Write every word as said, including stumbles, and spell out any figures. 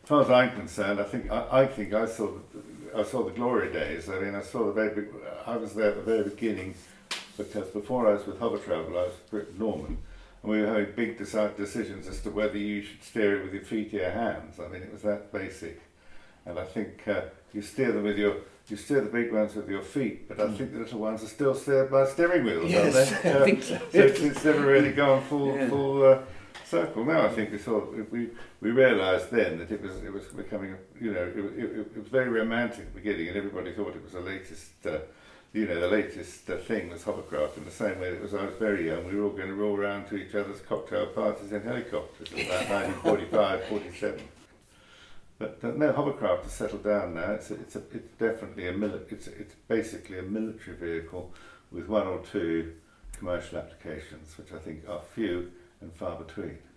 as far as I'm concerned, I think I, I think I saw the, I saw the glory days. I mean, I saw the very big, I was there at the very beginning, because before I was with Hover Travel, I was with Norman, and we were having big decide decisions as to whether you should steer it with your feet or your hands. I mean, it was that basic. And I think uh, you steer them with your, you steer the big ones with your feet, but I Mm. think the little ones are still steered by steering wheels, Yes, aren't they? I Uh, think so. so it's, it's never really gone full Yeah. full uh, circle. Now I think we saw we we realised then that it was it was becoming, you know, it, it, it was very romantic at the beginning, and everybody thought it was the latest. Uh, you know, the latest uh, thing was hovercraft, in the same way that it was I was very young. We were all going to roll around to each other's cocktail parties in helicopters in about nineteen forty-five, forty-seven. But uh, no, hovercraft has settled down now. It's a, it's a, it's definitely a mili- It's it's basically a military vehicle with one or two commercial applications, which I think are few and far between.